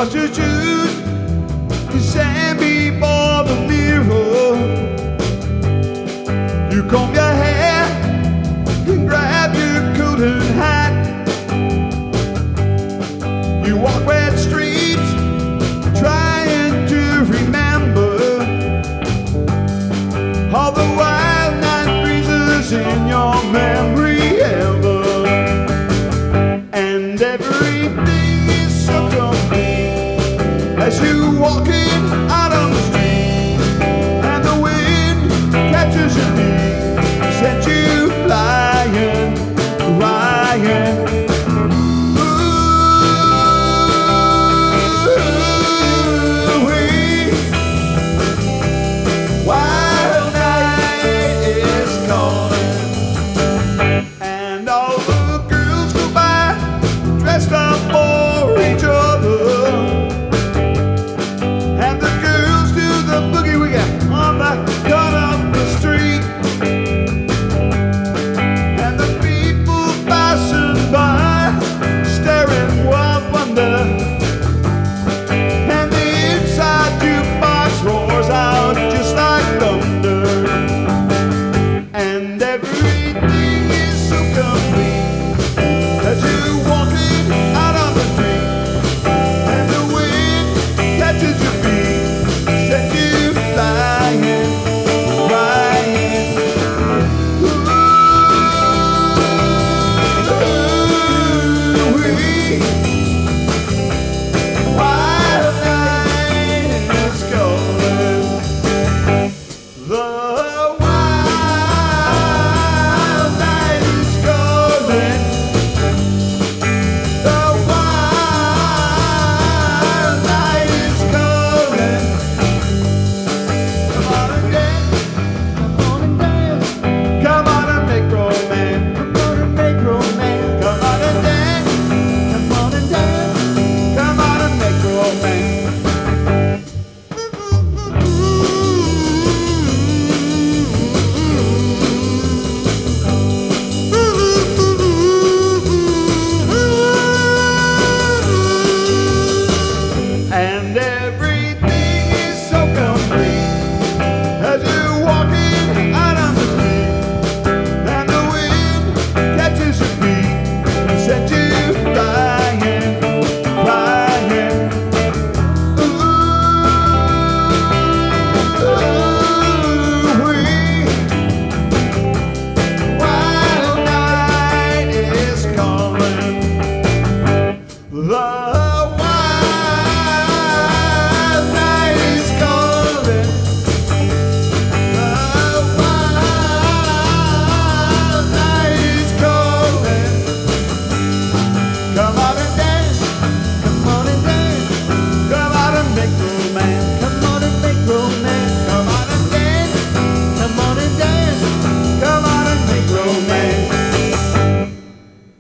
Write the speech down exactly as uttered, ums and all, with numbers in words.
wash your shoes, you stand before the mirror. You comb your hair, you grab your coat and hat. You walk wet streets, trying to remember all the wild night breezes in your memory ever. And everything is so complete as you walking out on the street.